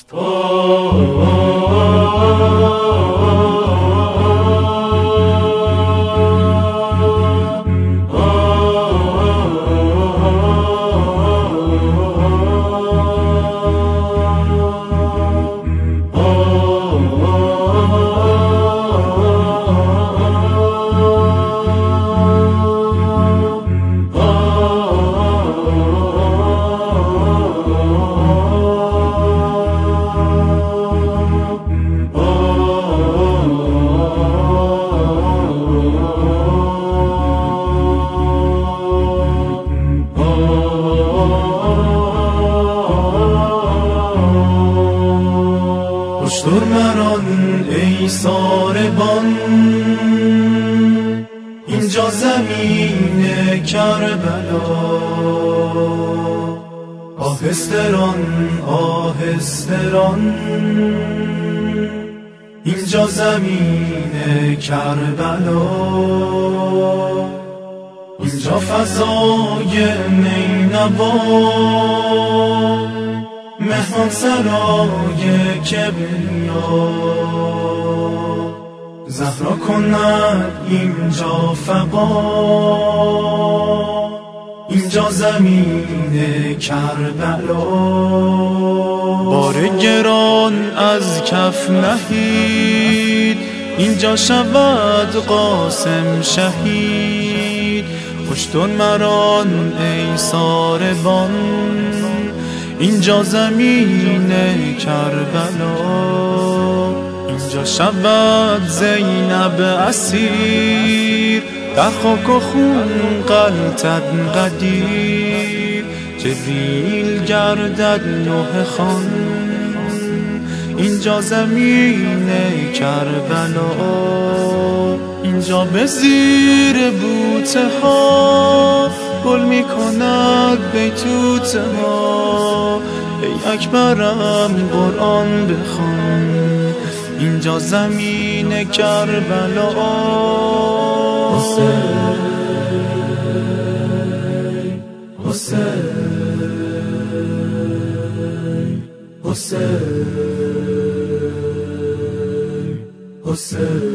هشدار مران ای ساربان، اینجا زمین کربلا. آهستران آهستران، اینجا زمین کربلا. اینجا فضای نینوا، مهمان سرای کبریا. زهرا کند اینجا فقا، اینجا زمین کربلا. بار گران از کف نهید، اینجا شود قاسم شهید. هشدار مران ای ساربان، اینجا زمین کربلا. اینجا شود زینب اسیر، در خاک و خون غلتد قدیر. جبریل گردد نوح خان، اینجا زمین کربلا. اینجا به زیر بوته ها، گل می کند بیتوته ها. ای اکبرم قرآن بخوان، اینجا زمین کربلا. حسین حسین حسین حسین